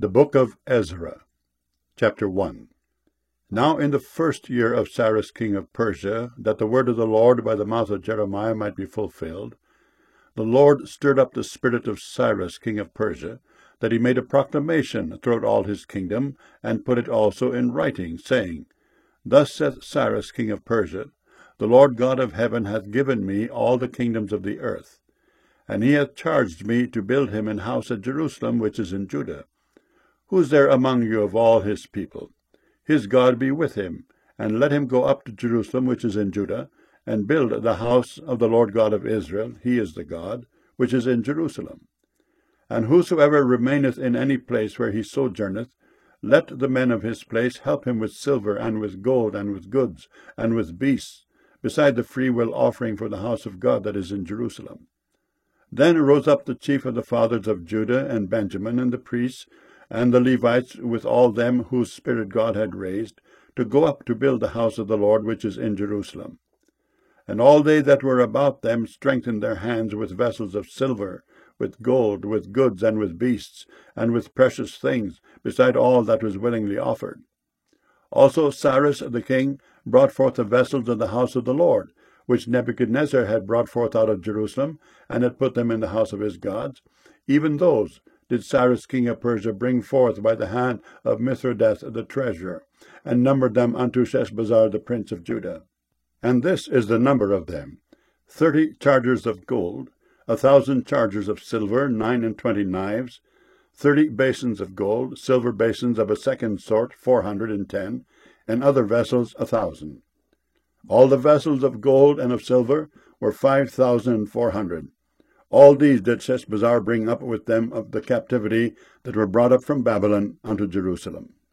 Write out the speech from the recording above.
The Book of Ezra, Chapter 1. Now in the 1st year of Cyrus king of Persia, that the word of the Lord by the mouth of Jeremiah might be fulfilled, the Lord stirred up the spirit of Cyrus king of Persia, that he made a proclamation throughout all his kingdom, and put it also in writing, saying, Thus saith Cyrus king of Persia, The Lord God of heaven hath given me all the kingdoms of the earth, and he hath charged me to build him an house at Jerusalem, which is in Judah. Who is there among you of all his people? His God be with him, and let him go up to Jerusalem, which is in Judah, and build the house of the Lord God of Israel, he is the God, which is in Jerusalem. And whosoever remaineth in any place where he sojourneth, let the men of his place help him with silver, and with gold, and with goods, and with beasts, beside the freewill offering for the house of God that is in Jerusalem. Then rose up the chief of the fathers of Judah and Benjamin, and the priests, and the Levites, with all them whose spirit God had raised, to go up to build the house of the Lord which is in Jerusalem. And all they that were about them strengthened their hands with vessels of silver, with gold, with goods, and with beasts, and with precious things, beside all that was willingly offered. Also Cyrus the king brought forth the vessels of the house of the Lord, which Nebuchadnezzar had brought forth out of Jerusalem, and had put them in the house of his gods. Even those did Cyrus king of Persia bring forth by the hand of Mithridates the treasurer, and numbered them unto Sheshbazzar the prince of Judah. And this is the number of them: 30 chargers of gold, 1,000 chargers of silver, 29 knives, 30 basins of gold, silver basins of a second sort, 410, and other vessels 1,000. All the vessels of gold and of silver were 5,400. All these did Sheshbazzar bring up with them of the captivity that were brought up from Babylon unto Jerusalem.